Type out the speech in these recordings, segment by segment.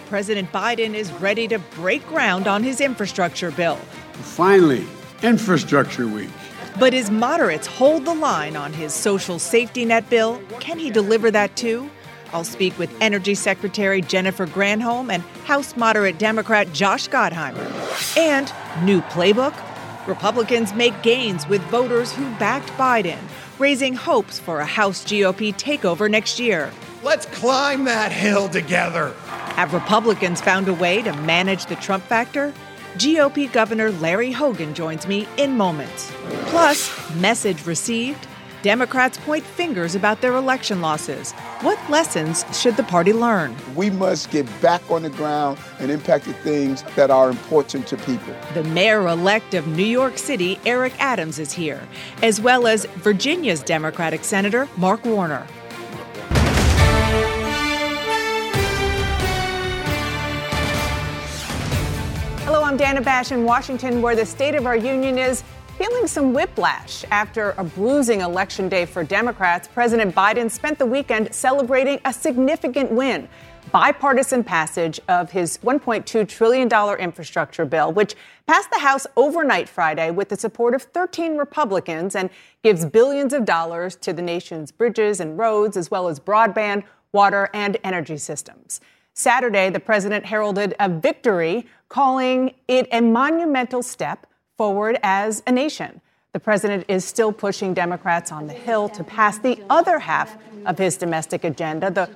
President Biden is ready to break ground on his infrastructure bill. Finally, Infrastructure Week. But his moderates hold the line on his social safety net bill. Can he deliver that too? I'll speak with Energy Secretary Jennifer Granholm and House moderate Democrat Josh Gottheimer. And new playbook? Republicans make gains with voters who backed Biden, raising hopes for a House GOP takeover next year. Let's climb that hill together. Have Republicans found a way to manage the Trump factor? GOP Governor Larry Hogan joins me in moments. Plus, message received. Democrats point fingers about their election losses. What lessons should the party learn? We must get back on the ground and impact the things that are important to people. The mayor-elect of New York City, Eric Adams, is here, as well as Virginia's Democratic Senator Mark Warner. Hello, I'm Dana Bash in Washington, where the State of our Union is feeling some whiplash. After a bruising election day for Democrats, President Biden spent the weekend celebrating a significant win: bipartisan passage of his $1.2 trillion infrastructure bill, which passed the House overnight Friday with the support of 13 Republicans and gives billions of dollars to the nation's bridges and roads, as well as broadband, water, and energy systems. Saturday, the president heralded a victory, calling it a monumental step forward as a nation. The president is still pushing Democrats on the Hill to pass the other half of his domestic agenda, the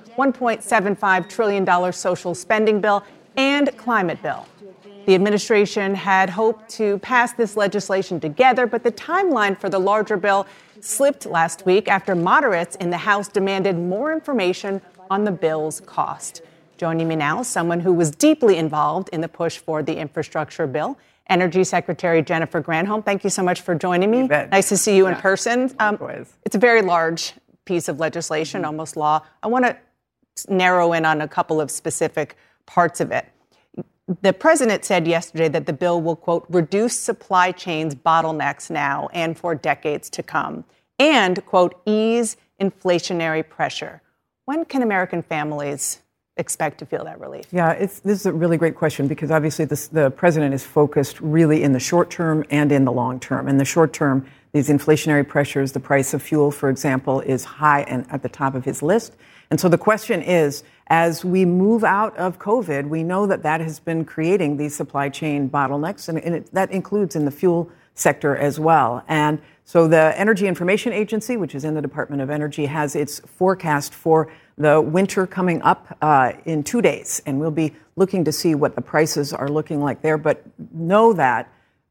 $1.75 trillion social spending bill and climate bill. The administration had hoped to pass this legislation together, but the timeline for the larger bill slipped last week after moderates in the House demanded more information on the bill's cost. Joining me now, someone who was deeply involved in the push for the infrastructure bill, Energy Secretary Jennifer Granholm. Thank you so much for joining me. Nice to see you in person. It's a very large piece of legislation, almost law. I want to narrow in on a couple of specific parts of it. The president said yesterday that the bill will, quote, reduce supply chains bottlenecks now and for decades to come, and, quote, ease inflationary pressure. When can American families expect to feel that relief? Yeah, this is a really great question, because obviously the president is focused really in the short term and in the long term. In the short term, these inflationary pressures, the price of fuel, for example, is high and at the top of his list. And so the question is, as we move out of COVID, we know that has been creating these supply chain bottlenecks, and that includes in the fuel sector as well. And so the Energy Information Agency, which is in the Department of Energy, has its forecast for the winter coming up in 2 days, and we'll be looking to see what the prices are looking like there. But know that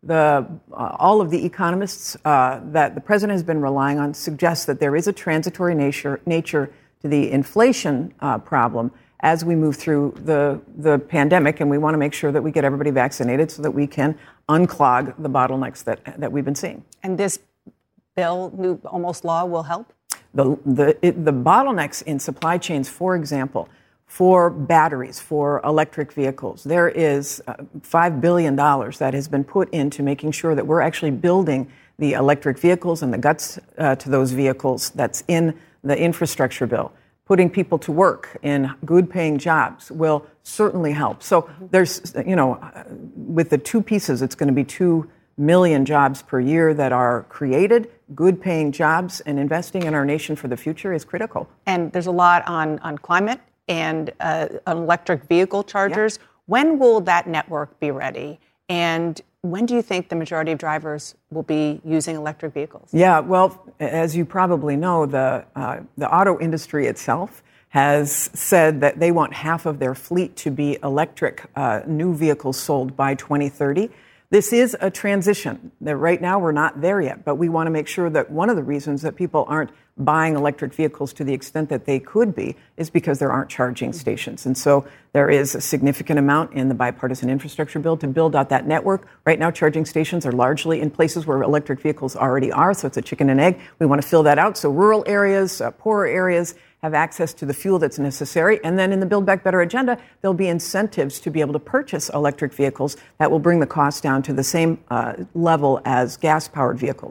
all of the economists that the president has been relying on suggest that there is a transitory nature to the inflation problem as we move through the pandemic, and we want to make sure that we get everybody vaccinated so that we can unclog the bottlenecks that we've been seeing. And this bill, new almost law, will help? The bottlenecks in supply chains, for example, for batteries, for electric vehicles, there is $5 billion that has been put into making sure that we're actually building the electric vehicles and the guts to those vehicles that's in the infrastructure bill. Putting people to work in good-paying jobs will certainly help. So there's, with the two pieces, it's going to be 2 million jobs per year that are created. Good-paying jobs and investing in our nation for the future is critical. And there's a lot on climate and electric vehicle chargers. Yeah. When will that network be ready? And when do you think the majority of drivers will be using electric vehicles? Yeah, well, as you probably know, the auto industry itself has said that they want half of their fleet to be electric new vehicles sold by 2030. This is a transition. That right now we're not there yet, but we want to make sure that one of the reasons that people aren't buying electric vehicles to the extent that they could be is because there aren't charging stations. And so there is a significant amount in the bipartisan infrastructure bill to build out that network. Right now, charging stations are largely in places where electric vehicles already are, so it's a chicken and egg. We want to fill that out so rural areas, poorer areas have access to the fuel that's necessary. And then in the Build Back Better agenda, there'll be incentives to be able to purchase electric vehicles that will bring the cost down to the same level as gas-powered vehicles.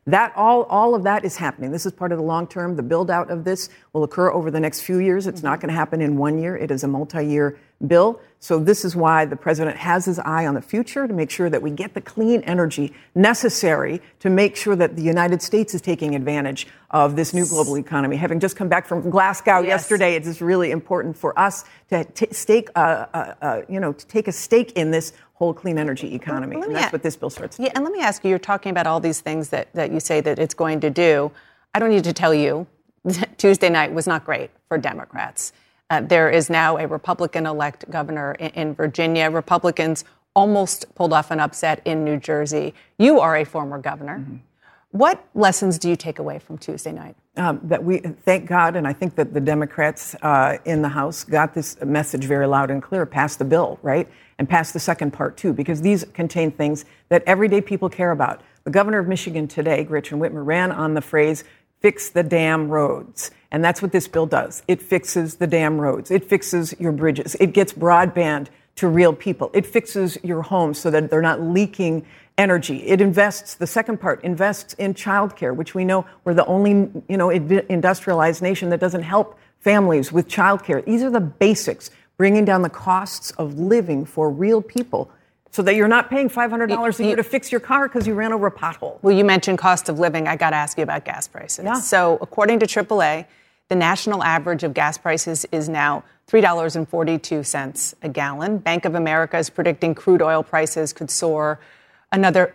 That all of that is happening. This is part of the long term. The build out of this will occur over the next few years. It's not going to happen in 1 year. It is a multi-year bill. So this is why the president has his eye on the future, to make sure that we get the clean energy necessary to make sure that the United States is taking advantage of this new global economy. Having just come back from Glasgow yesterday, it is really important for us to take a stake in this whole clean energy economy. And that's what this bill starts to do. And let me ask you, you're talking about all these things that you say that it's going to do. I don't need to tell you, Tuesday night was not great for Democrats. There is now a Republican-elect governor in Virginia. Republicans almost pulled off an upset in New Jersey. You are a former governor. Mm-hmm. What lessons do you take away from Tuesday night? That we, thank God, and I think that the Democrats in the House got this message very loud and clear, passed the bill, right? And passed the second part, too, because these contain things that everyday people care about. The governor of Michigan today, Gretchen Whitmer, ran on the phrase, fix the damn roads. And that's what this bill does. It fixes the damn roads. It fixes your bridges. It gets broadband to real people. It fixes your homes so that they're not leaking energy. It invests, the second part, invests in childcare, which we know we're the only, industrialized nation that doesn't help families with childcare. These are the basics, bringing down the costs of living for real people, so that you're not paying $500 a year to fix your car because you ran over a pothole. Well, you mentioned cost of living. I got to ask you about gas prices. Yeah. So according to AAA, the national average of gas prices is now $3.42 a gallon. Bank of America is predicting crude oil prices could soar another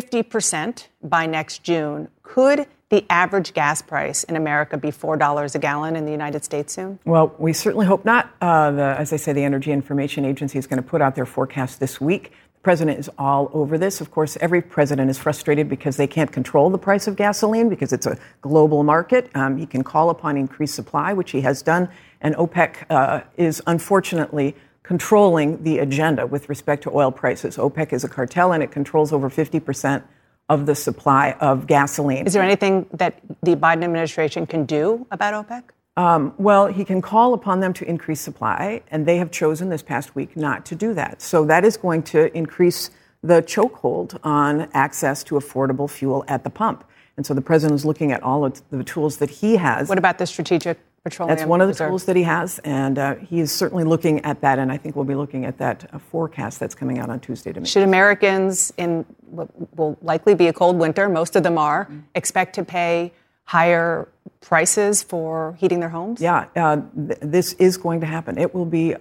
50% by next June. Could the average gas price in America be $4 a gallon in the United States soon? Well, we certainly hope not. As I say, the Energy Information Agency is going to put out their forecast this week. The president is all over this. Of course, every president is frustrated because they can't control the price of gasoline because it's a global market. He can call upon increased supply, which he has done. And OPEC is unfortunately controlling the agenda with respect to oil prices. OPEC is a cartel, and it controls over 50% of the supply of gasoline. Is there anything that the Biden administration can do about OPEC? Well, he can call upon them to increase supply, and they have chosen this past week not to do that. So that is going to increase the chokehold on access to affordable fuel at the pump. And so the president is looking at all of the tools that he has. What about the strategic petroleum That's one of the reserve? tools that he has, and he is certainly looking at that, and I think we'll be looking at that forecast that's coming out on Tuesday to me. Should Americans, in what will likely be a cold winter, most of them are, expect to pay higher prices for heating their homes? Yeah, this is going to happen. It will be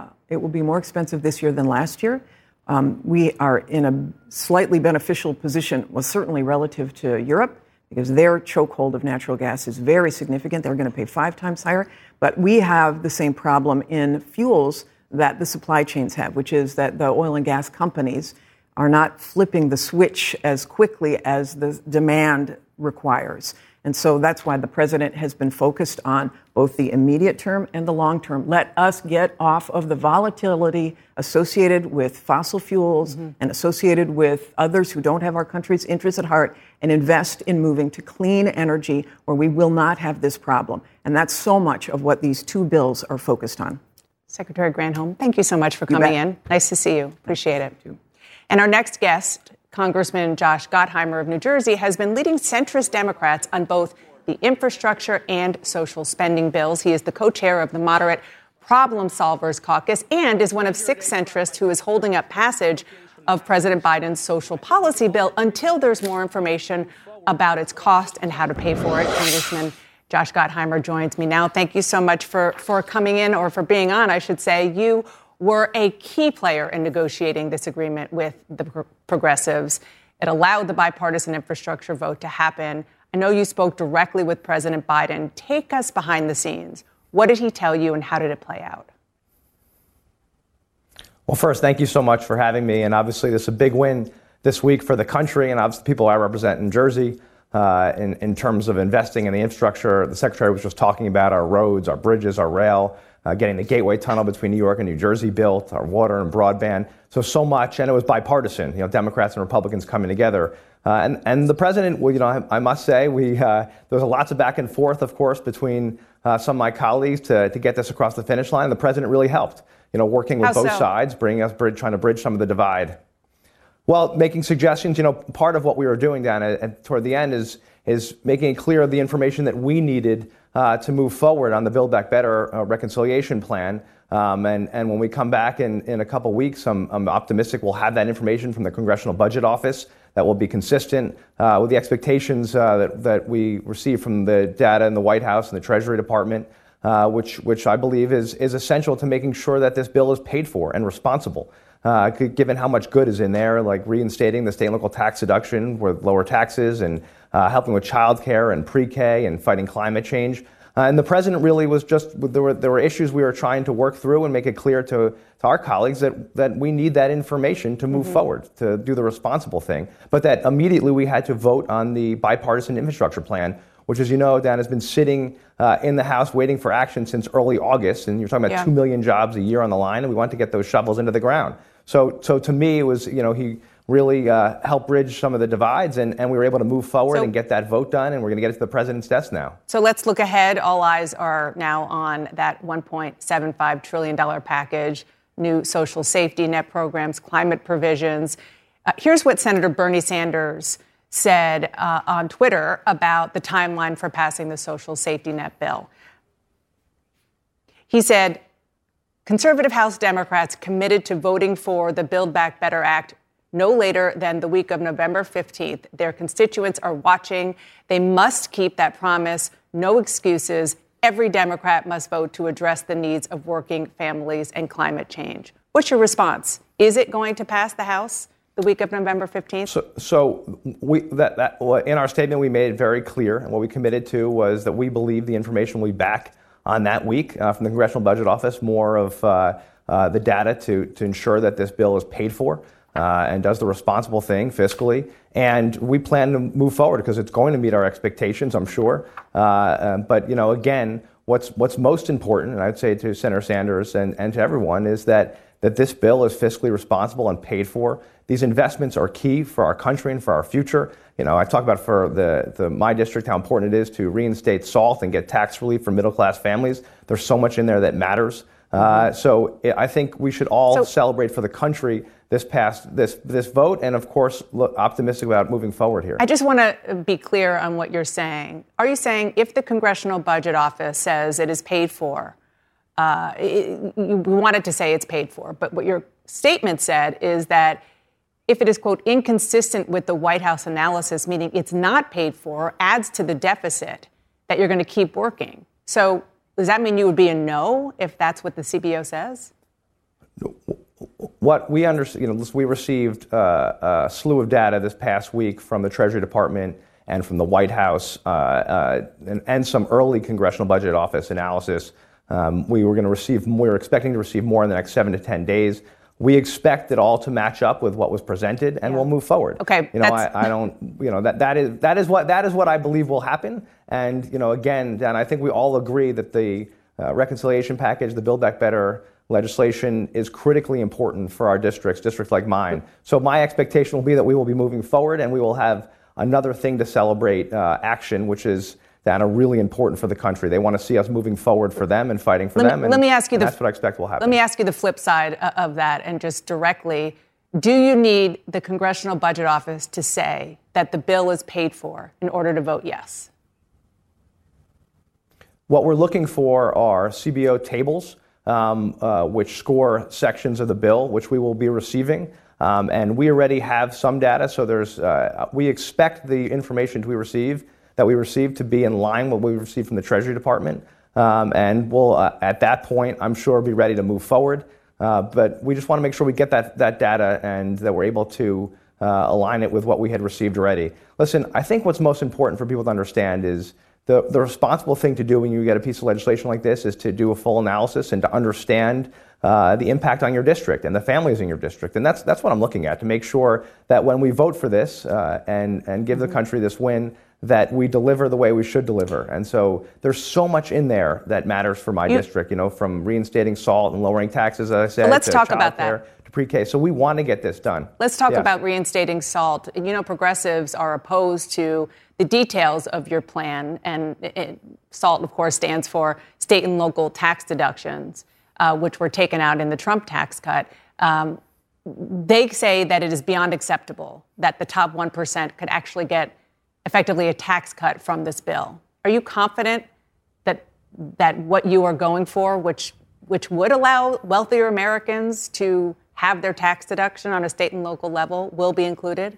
more expensive this year than last year. We are in a slightly beneficial position, well, certainly relative to Europe, because their chokehold of natural gas is very significant. They're going to pay 5 times higher. But we have the same problem in fuels that the supply chains have, which is that the oil and gas companies are not flipping the switch as quickly as the demand requires. And so that's why the president has been focused on both the immediate term and the long term. Let us get off of the volatility associated with fossil fuels and associated with others who don't have our country's interests at heart, and invest in moving to clean energy where we will not have this problem. And that's so much of what these two bills are focused on. Secretary Granholm, thank you so much for coming in. Nice to see you. Appreciate it. And our next guest, Congressman Josh Gottheimer of New Jersey, has been leading centrist Democrats on both the infrastructure and social spending bills. He is the co-chair of the Moderate Problem Solvers Caucus and is one of 6 centrists who is holding up passage of President Biden's social policy bill until there's more information about its cost and how to pay for it. Congressman Josh Gottheimer joins me now. Thank you so much for coming in, or for being on, I should say. You were a key player in negotiating this agreement with the progressives. It allowed the bipartisan infrastructure vote to happen. I know you spoke directly with President Biden. Take us behind the scenes. What did he tell you, and how did it play out? Well, first, thank you so much for having me. And obviously, this is a big win this week for the country and obviously the people I represent in Jersey in terms of investing in the infrastructure. The Secretary was just talking about our roads, our bridges, our rail, getting the Gateway Tunnel between New York and New Jersey built, our water and broadband. So much. And it was bipartisan, Democrats and Republicans coming together. And the president, well, I must say, there was lots of back and forth, of course, between some of my colleagues to get this across the finish line. The president really helped, working with both sides, trying to bridge some of the divide. Well, making suggestions, part of what we were doing down toward the end is is making it clear the information that we needed to move forward on the Build Back Better reconciliation plan. And when we come back in a couple weeks, I'm optimistic we'll have that information from the Congressional Budget Office that will be consistent with the expectations that we receive from the data in the White House and the Treasury Department, which I believe is essential to making sure that this bill is paid for and responsible. Given how much good is in there, like reinstating the state and local tax deduction with lower taxes and helping with childcare and pre-K and fighting climate change. And the president really was there were issues we were trying to work through and make it clear to our colleagues that we need that information to move forward, to do the responsible thing. But that immediately we had to vote on the bipartisan infrastructure plan, which, as you know, Dan, has been sitting in the House waiting for action since early August. And you're talking about 2 million jobs a year on the line, and we want to get those shovels into the ground. So to me, it was, he really helped bridge some of the divides, and we were able to move forward and get that vote done, and we're going to get it to the president's desk now. So let's look ahead. All eyes are now on that $1.75 trillion package, new social safety net programs, climate provisions. Here's what Senator Bernie Sanders said on Twitter about the timeline for passing the social safety net bill. He said, conservative House Democrats committed to voting for the Build Back Better Act no later than the week of November 15th. Their constituents are watching. They must keep that promise. No excuses. Every Democrat must vote to address the needs of working families and climate change. What's your response? Is it going to pass the House the week of November 15th? So in our statement, we made it very clear, and what we committed to was that we believe the information will be back on that week from the Congressional Budget Office, more of the data to ensure that this bill is paid for and does the responsible thing fiscally. And we plan to move forward because it's going to meet our expectations, I'm sure. But, again, what's most important, and I'd say to Senator Sanders and to everyone, is that this bill is fiscally responsible and paid for. These investments are key for our country and for our future. I talk about for my district how important it is to reinstate SALT and get tax relief for middle-class families. There's so much in there that matters. So I think we should all celebrate for the country this vote, and of course look optimistic about moving forward here. I just want to be clear on what you're saying. Are you saying if the Congressional Budget Office says it is paid for, you wanted to say it's paid for, but what your statement said is that if it is, quote, inconsistent with the White House analysis, meaning it's not paid for, adds to the deficit, that you're going to keep working. So does that mean you would be a no if that's what the CBO says? What we understand, we received a slew of data this past week from the Treasury Department and from the White House and some early Congressional Budget Office analysis. We were expecting to receive more in the next 7 to 10 days. We expect it all to match up with what was presented, and we'll move forward. Okay, I don't. That is what I believe will happen. And again, Dan, I think we all agree that the reconciliation package, the Build Back Better legislation, is critically important for our districts like mine. So my expectation will be that we will be moving forward, and we will have another thing to celebrate action, which is that are really important for the country. They want to see us moving forward for them and fighting for them. Let me ask you that's what I expect will happen. Let me ask you the flip side of that, and just directly, do you need the Congressional Budget Office to say that the bill is paid for in order to vote yes? What we're looking for are CBO tables, which score sections of the bill, which we will be receiving. And we already have some data, so we expect the information we receive to be in line with what we received from the Treasury Department. And we'll, at that point, I'm sure, be ready to move forward. But we just want to make sure we get that data and that we're able to align it with what we had received already. Listen, I think what's most important for people to understand is the responsible thing to do when you get a piece of legislation like this is to do a full analysis and to understand the impact on your district and the families in your district. And that's what I'm looking at, to make sure that when we vote for this and give the country this win, that we deliver the way we should deliver. And so there's so much in there that matters for my district, from reinstating SALT and lowering taxes, as I said, let's talk about that. To pre-K. So we want to get this done. Let's talk about reinstating SALT. Progressives are opposed to the details of your plan, and SALT, of course, stands for state and local tax deductions, which were taken out in the Trump tax cut. They say that it is beyond acceptable that the top 1% could actually get effectively a tax cut from this bill. Are you confident that what you are going for, which would allow wealthier Americans to have their tax deduction on a state and local level, will be included?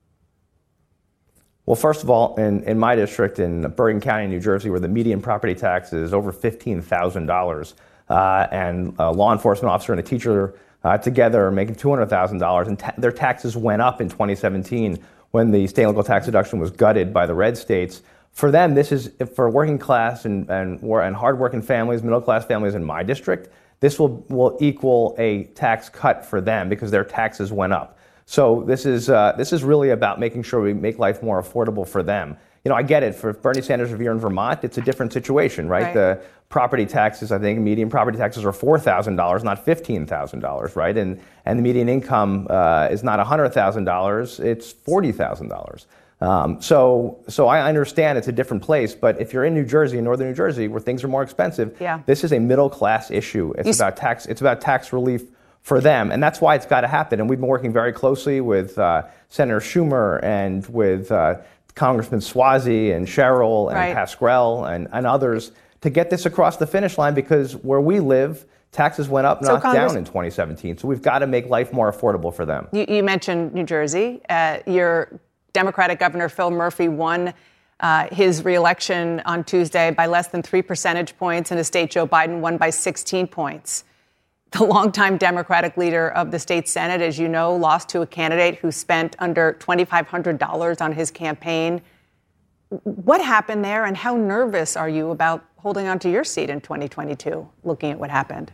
Well, first of all, in my district in Bergen County, New Jersey, where the median property tax is over $15,000, and a law enforcement officer and a teacher together are making $200,000, and their taxes went up in 2017 when the state and local tax deduction was gutted by the red states. For them, this is for working class and hardworking families, middle class families in my district. This will equal a tax cut for them because their taxes went up. So this is really about making sure we make life more affordable for them. You know, I get it. For Bernie Sanders, if you're in Vermont, it's a different situation, right? The property taxes, I think, median property taxes are $4,000, not $15,000, right? And the median income is not $100,000; it's $40,000. So I understand it's a different place, but if you're in New Jersey, in northern New Jersey, where things are more expensive, this is a middle class issue. It's about tax relief for them, and that's why it's got to happen. And we've been working very closely with Senator Schumer and with Congressman Suozzi and Sherrill and Pascrell and others to get this across the finish line, because where we live, taxes went up, not down in 2017. So we've got to make life more affordable for them. You mentioned New Jersey. Your Democratic Governor Phil Murphy won his reelection on Tuesday by less than 3 percentage points. In a state Joe Biden won by 16 points. The longtime Democratic leader of the state Senate, as you know, lost to a candidate who spent under $2,500 on his campaign. What happened there, and how nervous are you about holding on to your seat in 2022, looking at what happened?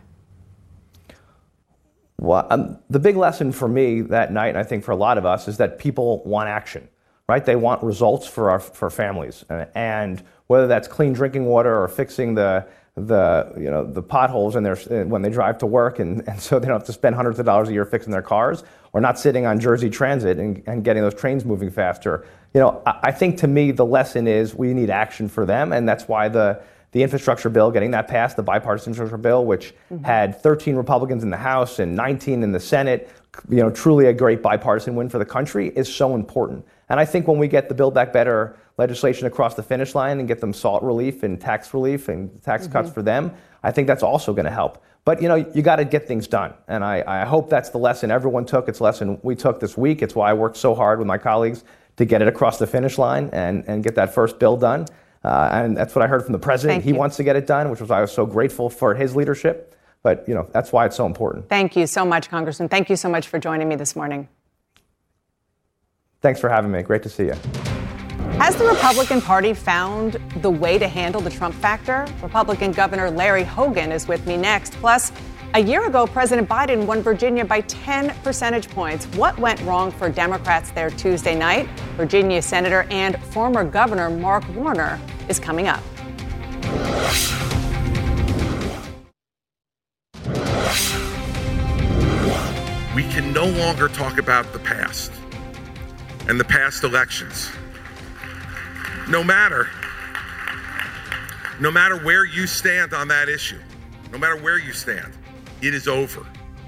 Well, the big lesson for me that night, and I think for a lot of us, is that people want action, right? They want results for families, and whether that's clean drinking water or fixing the potholes in when they drive to work, and so they don't have to spend hundreds of dollars a year fixing their cars, or not sitting on Jersey Transit and getting those trains moving faster. You know, I think to me the lesson is we need action for them, and that's why the infrastructure bill, getting that passed, the bipartisan infrastructure bill, which had 13 Republicans in the House and 19 in the Senate, truly a great bipartisan win for the country, is so important. And I think when we get the Build Back Better legislation across the finish line and get them SALT relief and tax cuts for them, I think that's also going to help. But, you got to get things done. And I hope that's the lesson everyone took. It's a lesson we took this week. It's why I worked so hard with my colleagues to get it across the finish line and get that first bill done. And that's what I heard from the president. He wants to get it done, which was I was so grateful for his leadership. But, that's why it's so important. Thank you so much, Congressman. Thank you so much for joining me this morning. Thanks for having me. Great to see you. Has the Republican Party found the way to handle the Trump factor? Republican Governor Larry Hogan is with me next. Plus, a year ago, President Biden won Virginia by 10 percentage points. What went wrong for Democrats there Tuesday night? Virginia Senator and former Governor Mark Warner is coming up. We can no longer talk about the past and the past elections. No matter where you stand on that issue, no matter where you stand, it is over.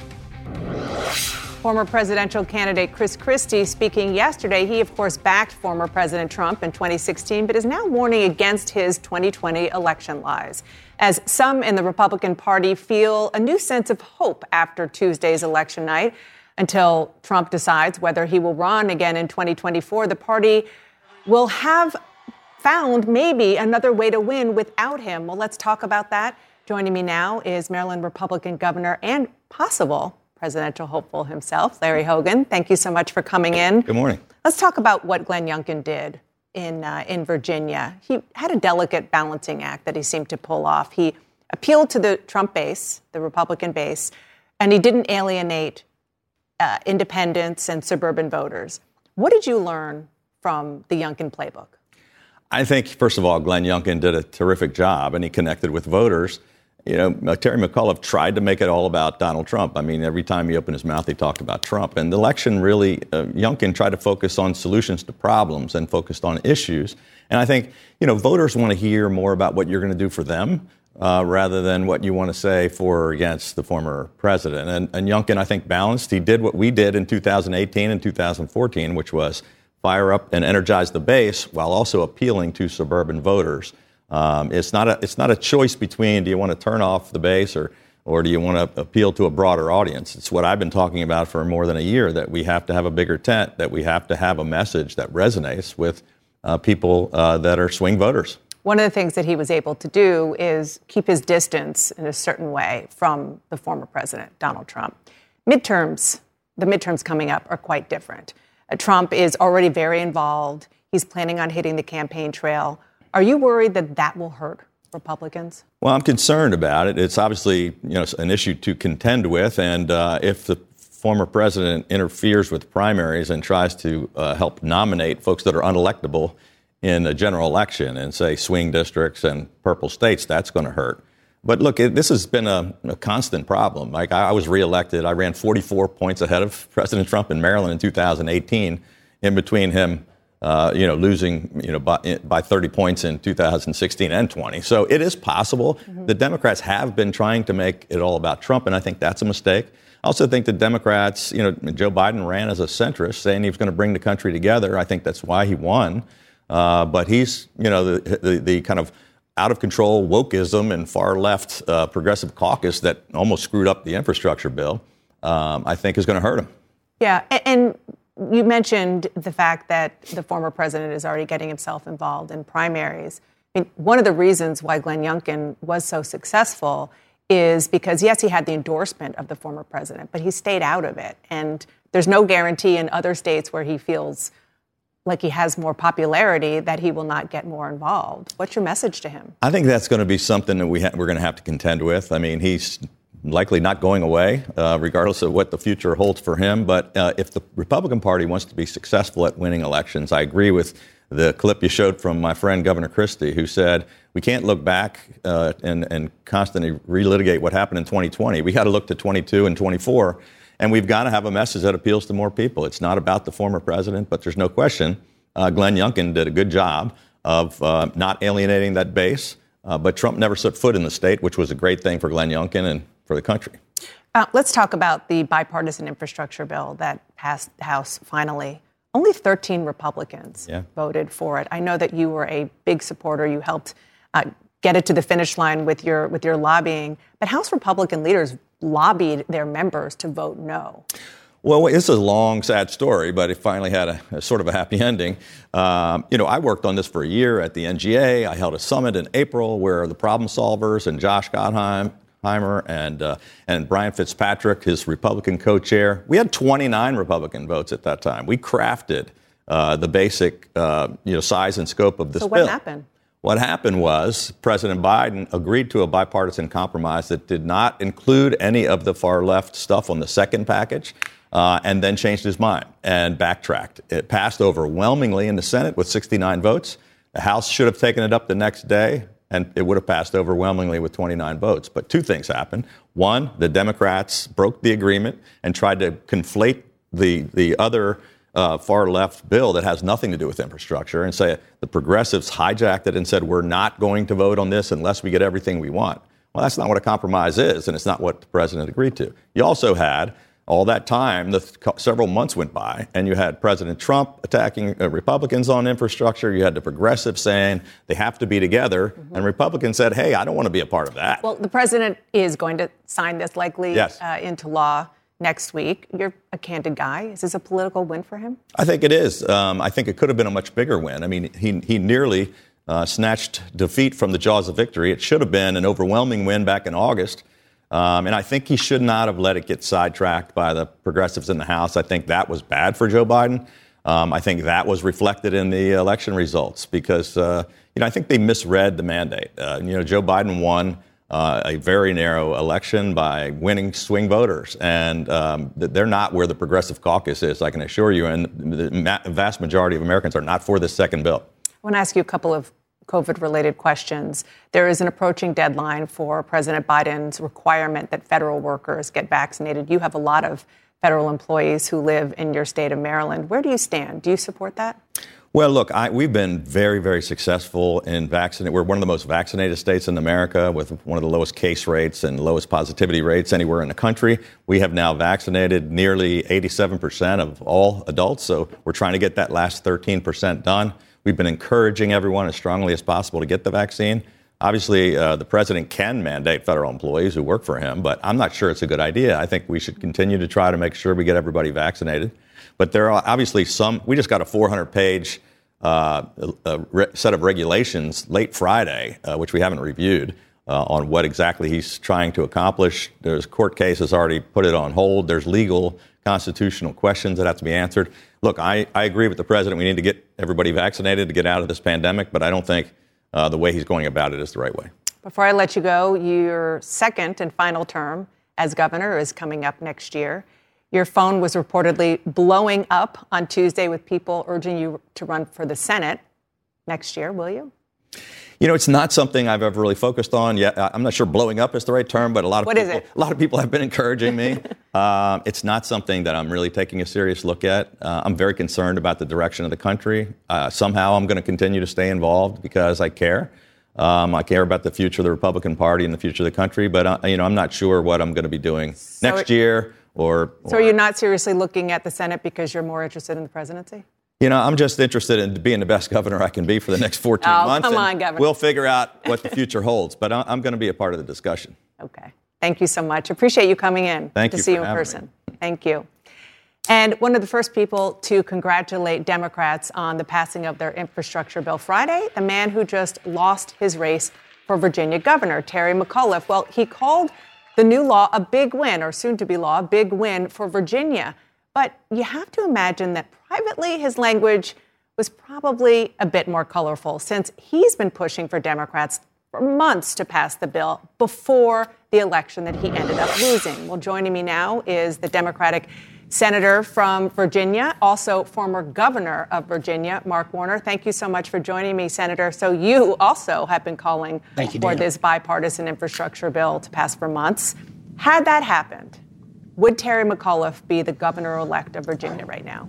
Former presidential candidate Chris Christie speaking yesterday. He, of course, backed former President Trump in 2016, but is now warning against his 2020 election lies, as some in the Republican Party feel a new sense of hope after Tuesday's election night. Until Trump decides whether he will run again in 2024, the party will have found maybe another way to win without him. Well, let's talk about that. Joining me now is Maryland Republican Governor and possible presidential hopeful himself, Larry Hogan. Thank you so much for coming in. Good morning. Let's talk about what Glenn Youngkin did in Virginia. He had a delicate balancing act that he seemed to pull off. He appealed to the Trump base, the Republican base, and he didn't alienate independents and suburban voters. What did you learn from the Youngkin playbook? I think, first of all, Glenn Youngkin did a terrific job, and he connected with voters. Terry McAuliffe tried to make it all about Donald Trump. I mean, every time he opened his mouth, he talked about Trump. And the election really, Youngkin tried to focus on solutions to problems and focused on issues. And I think, voters want to hear more about what you're going to do for them rather than what you want to say for or against the former president. And Youngkin, I think, balanced. He did what we did in 2018 and 2014, which was fire up and energize the base while also appealing to suburban voters. It's not a choice between do you want to turn off the base or do you want to appeal to a broader audience. It's what I've been talking about for more than a year, that we have to have a bigger tent, that we have to have a message that resonates with people that are swing voters. One of the things that he was able to do is keep his distance in a certain way from the former president, Donald Trump. The midterms coming up are quite different. Trump is already very involved. He's planning on hitting the campaign trail. Are you worried that that will hurt Republicans? Well, I'm concerned about it. It's obviously, an issue to contend with. And if the former president interferes with primaries and tries to help nominate folks that are unelectable in a general election and say swing districts and purple states, that's going to hurt. But look, this has been a constant problem. Like, I was reelected. I ran 44 points ahead of President Trump in Maryland in 2018, in between him, losing, by 30 points in 2016 and 20. So it is possible. Mm-hmm. The Democrats have been trying to make it all about Trump, and I think that's a mistake. I also think the Democrats, Joe Biden ran as a centrist, saying he was going to bring the country together. I think that's why he won. But he's, the kind of out-of-control wokeism and far-left progressive caucus that almost screwed up the infrastructure bill, I think is going to hurt him. Yeah, and you mentioned the fact that the former president is already getting himself involved in primaries. I mean, one of the reasons why Glenn Youngkin was so successful is because, yes, he had the endorsement of the former president, but he stayed out of it. And there's no guarantee in other states where he feels like he has more popularity that he will not get more involved. What's your message to him? I think that's going to be something that we're going to have to contend with. I mean, he's likely not going away, regardless of what the future holds for him. But if the Republican Party wants to be successful at winning elections, I agree with the clip you showed from my friend Governor Christie, who said we can't look back and constantly relitigate what happened in 2020. We got to look to 22 and 24. And we've got to have a message that appeals to more people. It's not about the former president, but there's no question Glenn Youngkin did a good job of not alienating that base. But Trump never set foot in the state, which was a great thing for Glenn Youngkin and for the country. Let's talk about the bipartisan infrastructure bill that passed the House finally. Only 13 Republicans voted for it. I know that you were a big supporter. You helped get it to the finish line with your lobbying. But House Republican leaders lobbied their members to vote no. Well, it's a long, sad story, but it finally had a sort of a happy ending. I worked on this for a year at the NGA. I held a summit in April where the problem solvers and Josh Gottheimer and Brian Fitzpatrick, his Republican co-chair, we had 29 Republican votes at that time. We crafted the basic size and scope of this bill. So what happened? What happened was President Biden agreed to a bipartisan compromise that did not include any of the far left stuff on the second package, and then changed his mind and backtracked. It passed overwhelmingly in the Senate with 69 votes. The House should have taken it up the next day, and it would have passed overwhelmingly with 29 votes. But two things happened. One, the Democrats broke the agreement and tried to conflate the other far left bill that has nothing to do with infrastructure and say the progressives hijacked it and said we're not going to vote on this unless we get everything we want. Well, that's not what a compromise is, and it's not what the president agreed to. You also had all that time, several months went by, and you had President Trump attacking Republicans on infrastructure. You had the progressives saying they have to be together, and Republicans said, hey, I don't want to be a part of that. Well, the president is going to sign this likely into law next week. You're a candid guy. Is this a political win for him? I think it is. I think it could have been a much bigger win. I mean, he nearly snatched defeat from the jaws of victory. It should have been an overwhelming win back in August. And I think he should not have let it get sidetracked by the progressives in the House. I think that was bad for Joe Biden. I think that was reflected in the election results because, I think they misread the mandate. Joe Biden won a very narrow election by winning swing voters. And they're not where the progressive caucus is, I can assure you. And the vast majority of Americans are not for this second bill. I want to ask you a couple of COVID-related questions. There is an approaching deadline for President Biden's requirement that federal workers get vaccinated. You have a lot of federal employees who live in your state of Maryland. Where do you stand? Do you support that? Well, look, we've been very, very successful in vaccinating. We're one of the most vaccinated states in America with one of the lowest case rates and lowest positivity rates anywhere in the country. We have now vaccinated nearly 87% of all adults, so we're trying to get that last 13% done. We've been encouraging everyone as strongly as possible to get the vaccine. Obviously, the president can mandate federal employees who work for him, but I'm not sure it's a good idea. I think we should continue to try to make sure we get everybody vaccinated. But there are obviously we just got a 400-page set of regulations late Friday, which we haven't reviewed, on what exactly he's trying to accomplish. There's court cases already put it on hold. There's legal, constitutional questions that have to be answered. Look, I agree with the president. We need to get everybody vaccinated to get out of this pandemic, but I don't think the way he's going about it is the right way. Before I let you go, your second and final term as governor is coming up next year. Your phone was reportedly blowing up on Tuesday with people urging you to run for the Senate next year. Will you? You know, it's not something I've ever really focused on yet. I'm not sure blowing up is the right term, but a lot of people have been encouraging me. It's not something that I'm really taking a serious look at. I'm very concerned about the direction of the country. Somehow I'm going to continue to stay involved because I care. I care about the future of the Republican Party and the future of the country, but I'm not sure what I'm going to be doing next year. So are you not seriously looking at the Senate because you're more interested in the presidency? I'm just interested in being the best governor I can be for the next 14 months. Come on, Governor. We'll figure out what the future holds, but I'm going to be a part of the discussion. Okay. Thank you so much. Appreciate you coming in. Thank you to see you in person. Thank you. And one of the first people to congratulate Democrats on the passing of their infrastructure bill Friday, the man who just lost his race for Virginia governor, Terry McAuliffe. Well, he called the new law a big win, or soon-to-be law, a big win for Virginia. But you have to imagine that privately his language was probably a bit more colorful since he's been pushing for Democrats for months to pass the bill before the election that he ended up losing. Well, joining me now is the Democratic Senator from Virginia, also former governor of Virginia, Mark Warner. Thank you so much for joining me, Senator. So you also have been calling for this bipartisan infrastructure bill to pass for months. Had that happened, would Terry McAuliffe be the governor-elect of Virginia right now?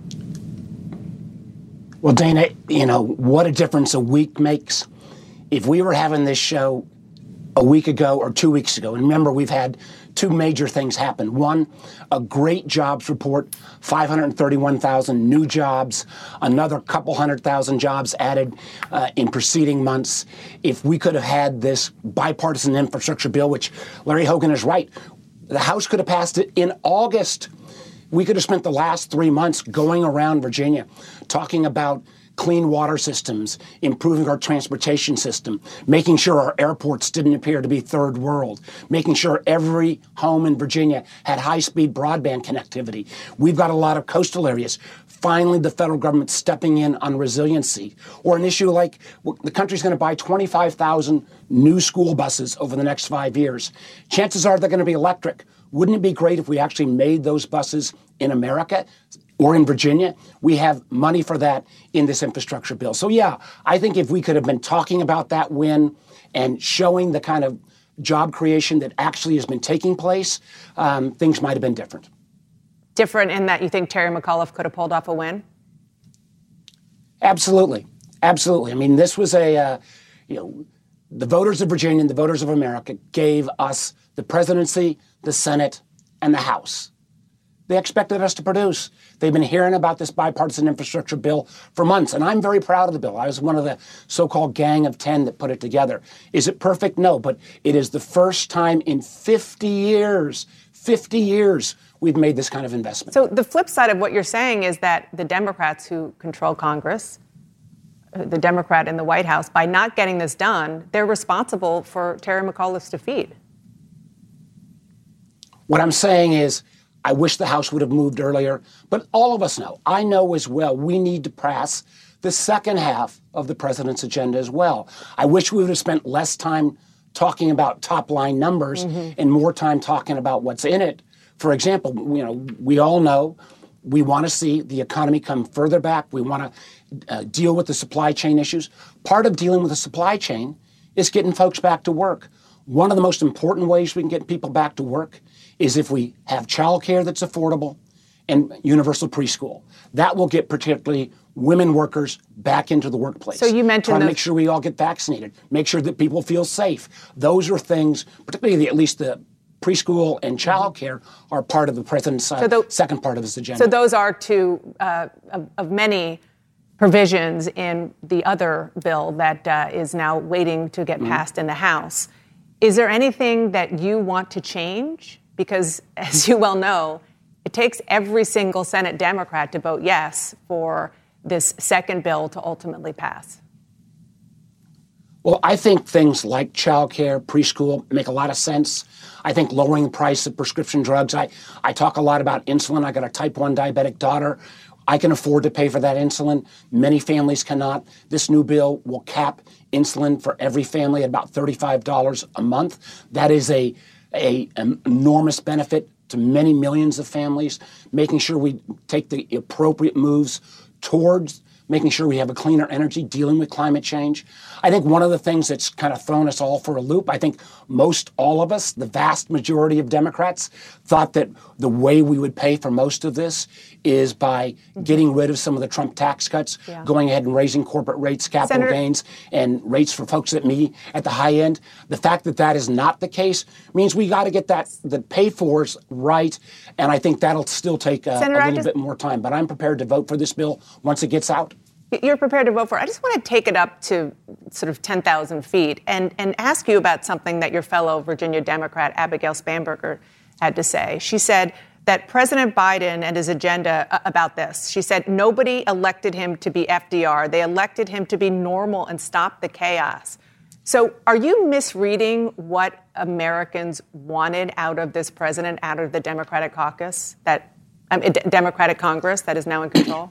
Well, Dana, what a difference a week makes. If we were having this show a week ago or 2 weeks ago, and remember, we've had two major things happen. One, a great jobs report, 531,000 new jobs, another couple 100,000 jobs added in preceding months. If we could have had this bipartisan infrastructure bill, which Larry Hogan is right, the House could have passed it in August. We could have spent the last 3 months going around Virginia talking about clean water systems, improving our transportation system, making sure our airports didn't appear to be third world, making sure every home in Virginia had high-speed broadband connectivity. We've got a lot of coastal areas. Finally, the federal government stepping in on resiliency. Or an issue like the country's going to buy 25,000 new school buses over the next 5 years. Chances are they're going to be electric. Wouldn't it be great if we actually made those buses in America or in Virginia? We have money for that in this infrastructure bill. So, yeah, I think if we could have been talking about that win and showing the kind of job creation that actually has been taking place, things might have been different. Different in that you think Terry McAuliffe could have pulled off a win? Absolutely. Absolutely. I mean, this was the voters of Virginia and the voters of America gave us the presidency, the Senate, and the House. They expected us to produce. They've been hearing about this bipartisan infrastructure bill for months, and I'm very proud of the bill. I was one of the so-called gang of 10 that put it together. Is it perfect? No, but it is the first time in 50 years, we've made this kind of investment. So the flip side of what you're saying is that the Democrats who control Congress, the Democrat in the White House, by not getting this done, they're responsible for Terry McAuliffe's defeat. What I'm saying is, I wish the House would have moved earlier, but all of us know, I know as well, we need to pass the second half of the president's agenda as well. I wish we would have spent less time talking about top-line numbers and more time talking about what's in it. For example, we all know we want to see the economy come further back. We want to deal with the supply chain issues. Part of dealing with the supply chain is getting folks back to work. One of the most important ways we can get people back to work is if we have childcare that's affordable, and universal preschool. That will get particularly women workers back into the workplace. So you mentioned make sure we all get vaccinated, make sure that people feel safe. Those are things, particularly at least the preschool and child care, are part of the president's second part of his agenda. So those are two of many provisions in the other bill that is now waiting to get passed in the House. Is there anything that you want to change? Because, as you well know, it takes every single Senate Democrat to vote yes for this second bill to ultimately pass. Well, I think things like childcare, preschool make a lot of sense. I think lowering the price of prescription drugs. I talk a lot about insulin. I got a type 1 diabetic daughter. I can afford to pay for that insulin. Many families cannot. This new bill will cap insulin for every family at about $35 a month. That is an enormous benefit to many millions of families, making sure we take the appropriate moves towards making sure we have a cleaner energy, dealing with climate change. I think one of the things that's kind of thrown us all for a loop, I think most all of us, the vast majority of Democrats, thought that the way we would pay for most of this is by getting rid of some of the Trump tax cuts, going ahead and raising corporate rates, capital gains, and rates for folks at the high end. The fact that that is not the case means we got to get the pay-fors right, and I think that'll still take a little bit more time. But I'm prepared to vote for this bill once it gets out. You're prepared to vote for it. I just want to take it up to sort of 10,000 feet and ask you about something that your fellow Virginia Democrat, Abigail Spanberger, had to say. She said that President Biden and his agenda about this, she said nobody elected him to be FDR. They elected him to be normal and stop the chaos. So are you misreading what Americans wanted out of this president, out of the Democratic caucus, Democratic Congress that is now in control?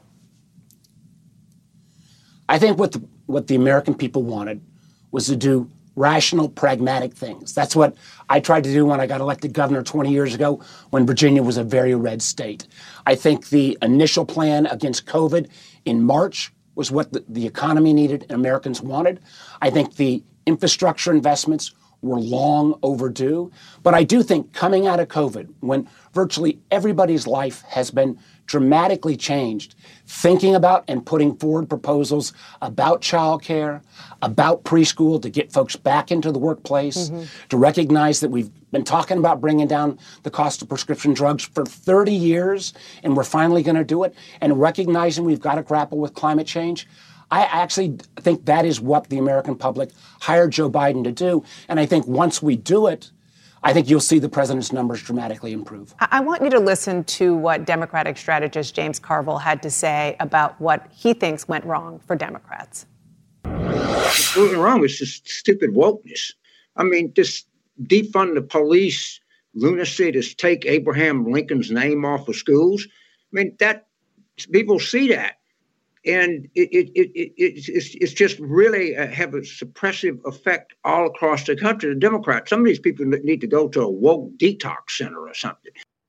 I think what the American people wanted was to do rational, pragmatic things. That's what I tried to do when I got elected governor 20 years ago when Virginia was a very red state. I think the initial plan against COVID in March was what the economy needed and Americans wanted. I think the infrastructure investments were long overdue. But I do think coming out of COVID, when virtually everybody's life has been dramatically changed, thinking about and putting forward proposals about childcare, about preschool to get folks back into the workplace, to recognize that we've been talking about bringing down the cost of prescription drugs for 30 years, and we're finally going to do it, and recognizing we've got to grapple with climate change. I actually think that is what the American public hired Joe Biden to do. And I think once we do it, I think you'll see the president's numbers dramatically improve. I want you to listen to what Democratic strategist James Carville had to say about what he thinks went wrong for Democrats. What went wrong was just stupid wokeness. I mean, just defund the police, lunacy, just take Abraham Lincoln's name off of schools. I mean, that people see that. And it's just really have a suppressive effect all across the country. The Democrats, some of these people need to go to a woke detox center or something.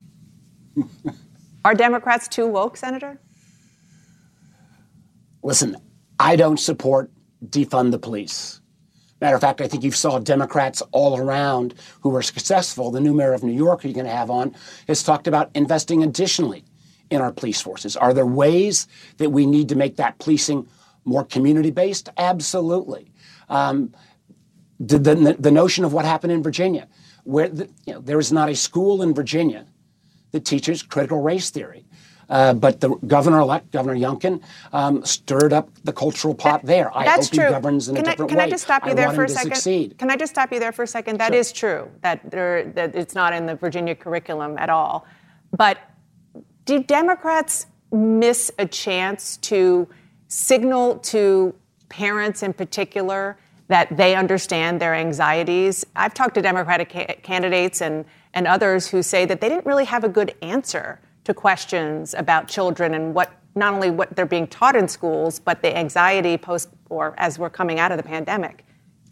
Are Democrats too woke, Senator? Listen, I don't support defund the police. Matter of fact, I think you saw Democrats all around who were successful. The new mayor of New York, who you're going to have on, has talked about investing additionally in our police forces. Are there ways that we need to make that policing more community-based? Absolutely. The notion of what happened in Virginia, where there is not a school in Virginia that teaches critical race theory. But the governor-elect, Governor Youngkin, stirred up the cultural pot there. I hope he governs in a different way. Can I just stop you there for a second? Succeed. Can I just stop you there for a second? That is true, that it's not in the Virginia curriculum at all. But do Democrats miss a chance to signal to parents in particular that they understand their anxieties? I've talked to Democratic candidates and others who say that they didn't really have a good answer to questions about children and not only what they're being taught in schools, but the anxiety as we're coming out of the pandemic.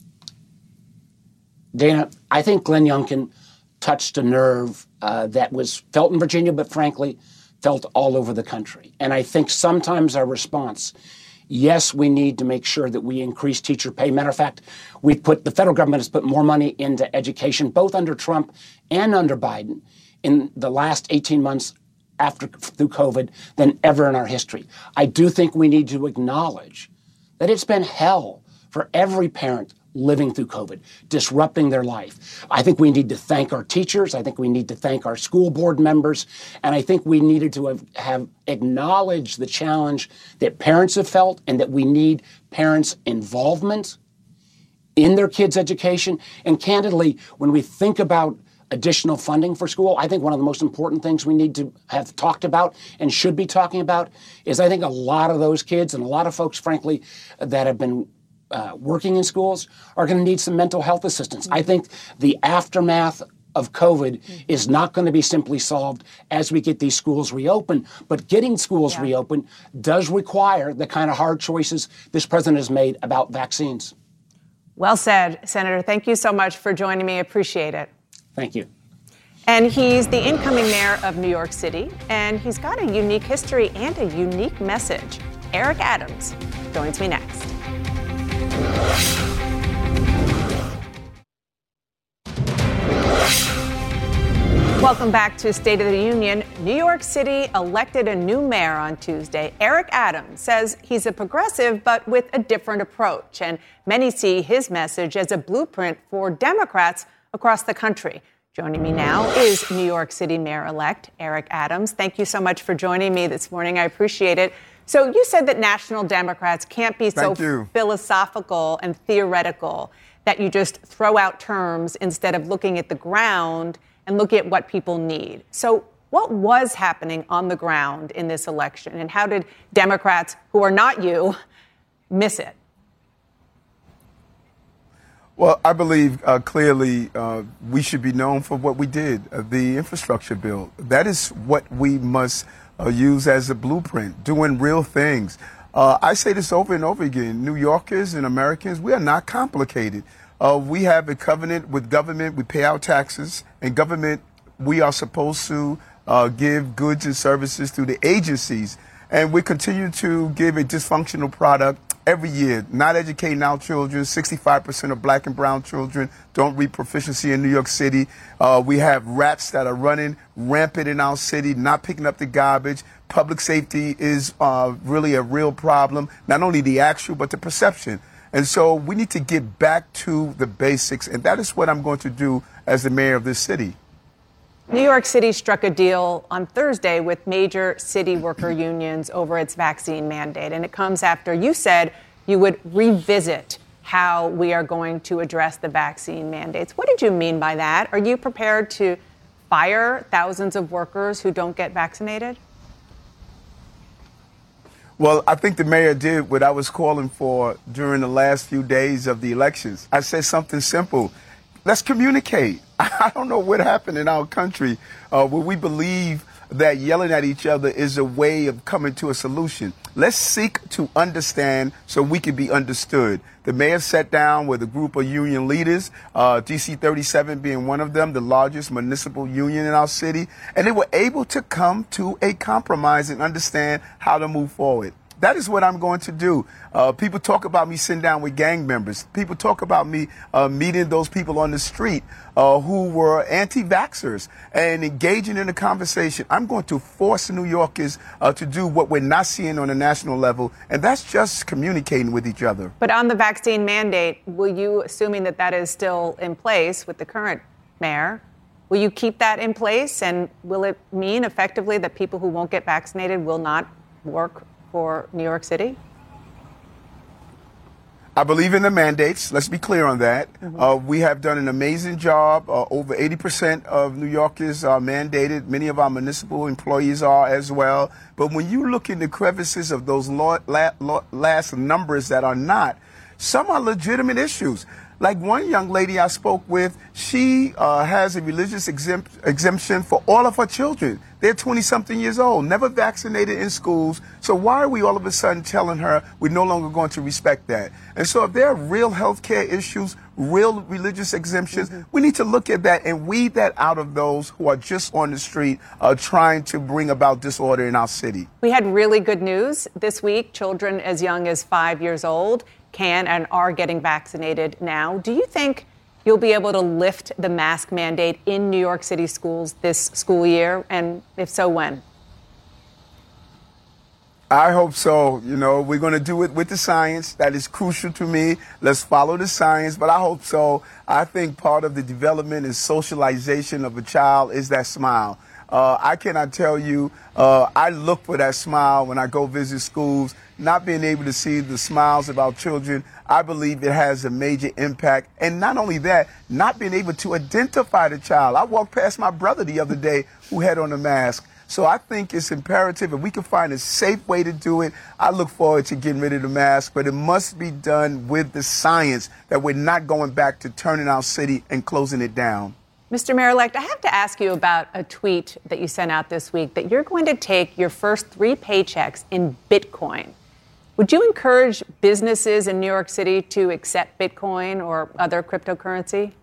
Dana, I think Glenn Youngkin touched a nerve that was felt in Virginia, but frankly, felt all over the country. And I think sometimes our response, yes, we need to make sure that we increase teacher pay. Matter of fact, the federal government has put more money into education, both under Trump and under Biden, in the last 18 months through COVID than ever in our history. I do think we need to acknowledge that it's been hell for every parent living through COVID, disrupting their life. I think we need to thank our teachers. I think we need to thank our school board members. And I think we needed to have acknowledged the challenge that parents have felt and that we need parents' involvement in their kids' education. And candidly, when we think about additional funding for school, I think one of the most important things we need to have talked about and should be talking about is I think a lot of those kids and a lot of folks, frankly, that have been working in schools are going to need some mental health assistance. I think the aftermath of COVID is not going to be simply solved as we get these schools reopened, but getting schools reopened does require the kind of hard choices this president has made about vaccines. Well said, Senator. Thank you so much for joining me. Appreciate it. Thank you. And he's the incoming mayor of New York City, and he's got a unique history and a unique message. Eric Adams joins me next. Welcome back to State of the Union. New York City elected a new mayor on Tuesday. Eric Adams says he's a progressive, but with a different approach. And many see his message as a blueprint for Democrats across the country. Joining me now is New York City Mayor-elect Eric Adams. Thank you so much for joining me this morning. I appreciate it. So you said that national Democrats can't be so philosophical and theoretical that you just throw out terms instead of looking at the ground and looking at what people need. So what was happening on the ground in this election, and how did Democrats, who are not you, miss it? Well, I believe clearly we should be known for what we did, the infrastructure bill. That is what we must use as a blueprint, doing real things. I say this over and over again. New Yorkers and Americans, we are not complicated. We have a covenant with government. We pay our taxes. And government, we are supposed to give goods and services through the agencies. And we continue to give a dysfunctional product every year, not educating our children. 65% of black and brown children don't read proficiency in New York City. We have rats that are running rampant in our city, not picking up the garbage. Public safety is really a real problem, not only the actual, but the perception. And so we need to get back to the basics, and that is what I'm going to do as the mayor of this city. New York City struck a deal on Thursday with major city worker unions over its vaccine mandate, and it comes after you said you would revisit how we are going to address the vaccine mandates. What did you mean by that? Are you prepared to fire thousands of workers who don't get vaccinated? Well, I think the mayor did what I was calling for during the last few days of the elections. I said something simple. Let's communicate. I don't know what happened in our country where we believe that yelling at each other is a way of coming to a solution. Let's seek to understand so we can be understood. The mayor sat down with a group of union leaders, DC 37 being one of them, the largest municipal union in our city, and they were able to come to a compromise and understand how to move forward. That is what I'm going to do. People talk about me sitting down with gang members. People talk about me meeting those people on the street who were anti-vaxxers and engaging in a conversation. I'm going to force New Yorkers to do what we're not seeing on a national level, and that's just communicating with each other. But on the vaccine mandate, will you, assuming that that is still in place with the current mayor, will you keep that in place? And will it mean effectively that people who won't get vaccinated will not work for New York City? I believe in the mandates. Let's be clear on that. We have done an amazing job. Over 80% of New Yorkers are mandated. Many of our municipal employees are as well. But when you look in the crevices of those last numbers that are not, some are legitimate issues. Like one young lady I spoke with, she has a religious exemption for all of her children. They're 20-something years old, never vaccinated in schools. So why are we all of a sudden telling her we're no longer going to respect that? And so if there are real health care issues, real religious exemptions, we need to look at that and weed that out of those who are just on the street trying to bring about disorder in our city. We had really good news this week. Children as young as 5 years old can and are getting vaccinated now. Do you think you'll be able to lift the mask mandate in New York City schools this school year? And if so, when? I hope so. You know, we're going to do it with the science. That is crucial to me. Let's follow the science, but I hope so. I think part of the development and socialization of a child is that smile. I cannot tell you, I look for that smile when I go visit schools. Not being able to see the smiles of our children, I believe it has a major impact. And not only that, not being able to identify the child. I walked past my brother the other day who had on a mask. So I think it's imperative, and we can find a safe way to do it. I look forward to getting rid of the mask, but it must be done with the science that we're not going back to turning our city and closing it down. Mr. Mayor-elect, I have to ask you about a tweet that you sent out this week that you're going to take your first 3 paychecks in Bitcoin. Would you encourage businesses in New York City to accept Bitcoin or other cryptocurrency?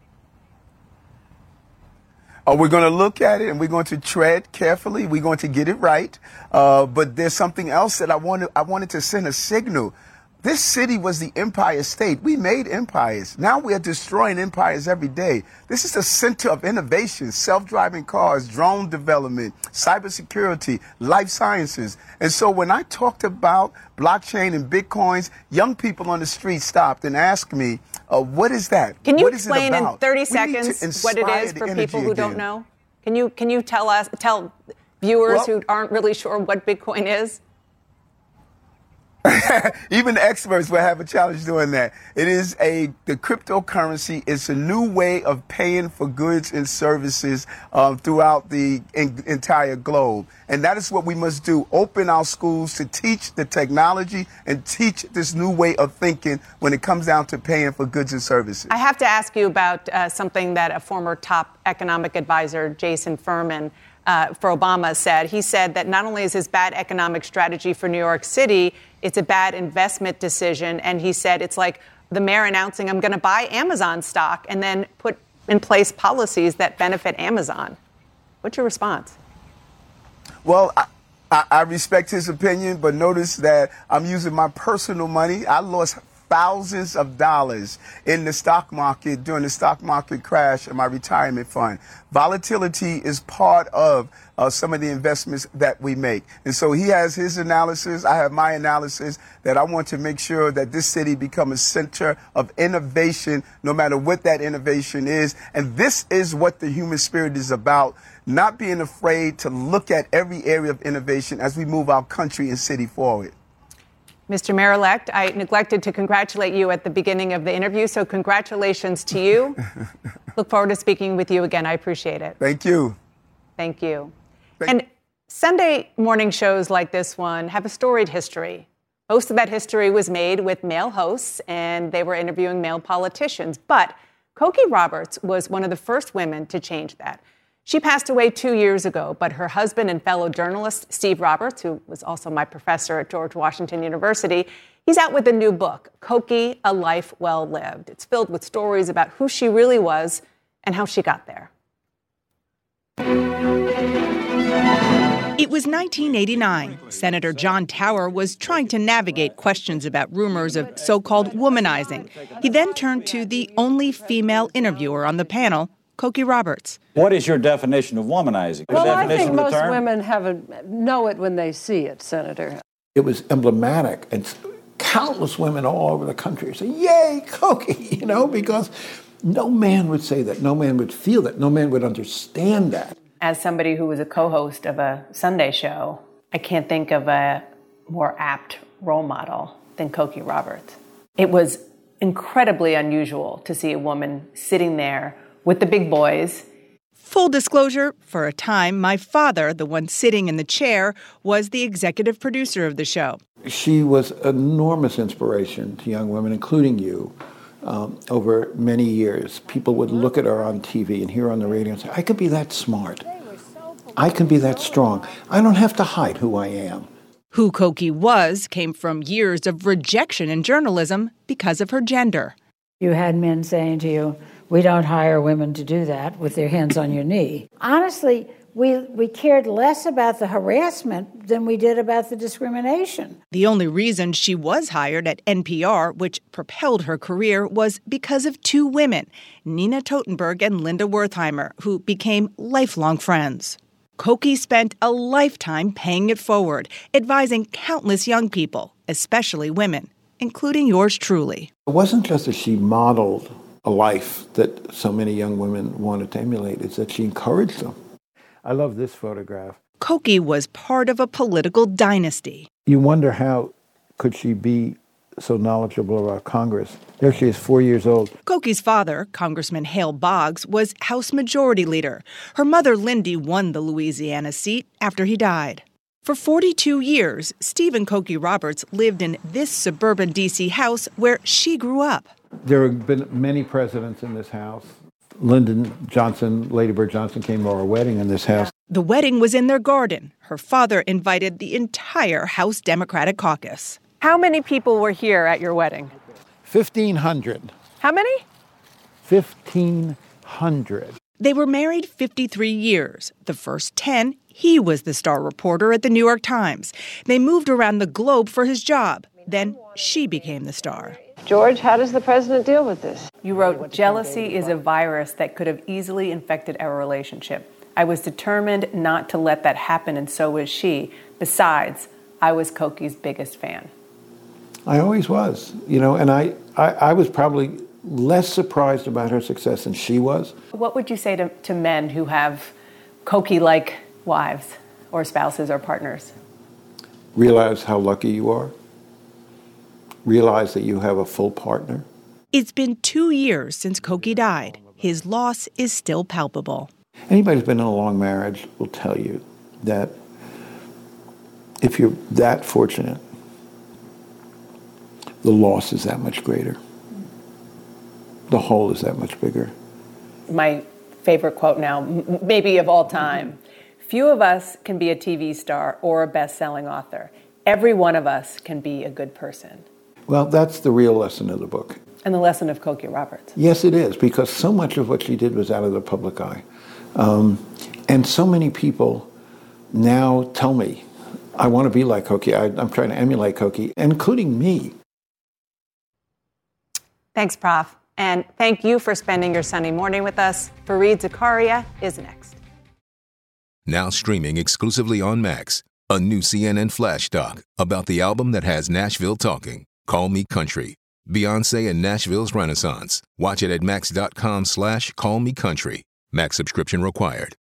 We're going to look at it, and we're going to tread carefully. We're going to get it right. But there's something else that I wanted to send a signal. This city was the empire state. We made empires. Now we are destroying empires every day. This is the center of innovation, self-driving cars, drone development, cybersecurity, life sciences. And so when I talked about blockchain and Bitcoins, young people on the street stopped and asked me, what is that? Can you what explain in 30 seconds what it is for people who don't know? Can you tell viewers who aren't really sure what Bitcoin is? Even the experts will have a challenge doing that. The cryptocurrency is a new way of paying for goods and services throughout the entire globe. And that is what we must do. Open our schools to teach the technology and teach this new way of thinking when it comes down to paying for goods and services. I have to ask you about something that a former top economic advisor, Jason Furman, for Obama said. He said that not only is this bad economic strategy for New York City, it's a bad investment decision. And he said it's like the mayor announcing, I'm going to buy Amazon stock and then put in place policies that benefit Amazon. What's your response? Well, I respect his opinion, but notice that I'm using my personal money. I lost thousands of dollars in the stock market during the stock market crash in my retirement fund. Volatility is part of some of the investments that we make. And so he has his analysis. I have my analysis that I want to make sure that this city become a center of innovation, no matter what that innovation is. And this is what the human spirit is about, not being afraid to look at every area of innovation as we move our country and city forward. Mr. Mayor-elect, I neglected to congratulate you at the beginning of the interview, so congratulations to you. Look forward to speaking with you again. I appreciate it. Thank you. Thank you. And Sunday morning shows like this one have a storied history. Most of that history was made with male hosts, and they were interviewing male politicians. But Cokie Roberts was one of the first women to change that. She passed away 2 years ago, but her husband and fellow journalist, Steve Roberts, who was also my professor at George Washington University, he's out with a new book, Cokie, A Life Well Lived. It's filled with stories about who she really was and how she got there. It was 1989. Senator John Tower was trying to navigate questions about rumors of so-called womanizing. He then turned to the only female interviewer on the panel, Cokie Roberts. What is your definition of womanizing? Well, I think most women know it when they see it, Senator. It was emblematic, and countless women all over the country say, yay, Cokie, because no man would say that, no man would feel that, no man would understand that. As somebody who was a co-host of a Sunday show, I can't think of a more apt role model than Cokie Roberts. It was incredibly unusual to see a woman sitting there with the big boys. Full disclosure, for a time, my father, the one sitting in the chair, was the executive producer of the show. She was enormous inspiration to young women, including you, over many years. People would look at her on TV and hear her on the radio and say, I could be that smart. I can be that strong. I don't have to hide who I am. Who Cokie was came from years of rejection in journalism because of her gender. You had men saying to you, we don't hire women to do that with their hands on your knee. Honestly, we cared less about the harassment than we did about the discrimination. The only reason she was hired at NPR, which propelled her career, was because of 2 women, Nina Totenberg and Linda Wertheimer, who became lifelong friends. Koki spent a lifetime paying it forward, advising countless young people, especially women, including yours truly. It wasn't just that she modeled a life that so many young women wanted to emulate, it's that she encouraged them. I love this photograph. Koki was part of a political dynasty. You wonder how could she be so knowledgeable about Congress. There she is, 4 years old. Koki's father, Congressman Hale Boggs, was House Majority Leader. Her mother, Lindy, won the Louisiana seat after he died. For 42 years, Stephen Koki Roberts lived in this suburban D.C. house where she grew up. There have been many presidents in this house. Lyndon Johnson, Lady Bird Johnson came to our wedding in this house. The wedding was in their garden. Her father invited the entire House Democratic caucus. How many people were here at your wedding? 1,500. How many? 1,500. They were married 53 years. The first 10, he was the star reporter at the New York Times. They moved around the globe for his job. Then she became the star. George, how does the president deal with this? You wrote, "Jealousy is a virus that could have easily infected our relationship. I was determined not to let that happen, and so was she. Besides, I was Koki's biggest fan." I always was, and I was probably less surprised about her success than she was. What would you say to men who have Koki-like wives or spouses or partners? Realize how lucky you are. Realize that you have a full partner. It's been 2 years since Koki died. His loss is still palpable. Anybody who's been in a long marriage will tell you that if you're that fortunate, the loss is that much greater. The whole is that much bigger. My favorite quote now, maybe of all time. Few of us can be a TV star or a best-selling author. Every one of us can be a good person. Well, that's the real lesson of the book. And the lesson of Koki Roberts. Yes, it is, because so much of what she did was out of the public eye. And so many people now tell me, I want to be like Koki. I'm trying to emulate Koki, including me. Thanks, Prof. And thank you for spending your Sunday morning with us. Fareed Zakaria is next. Now streaming exclusively on Max, a new CNN flash doc about the album that has Nashville talking, Call Me Country. Beyonce and Nashville's Renaissance. Watch it at max.com/callmecountry. Max subscription required.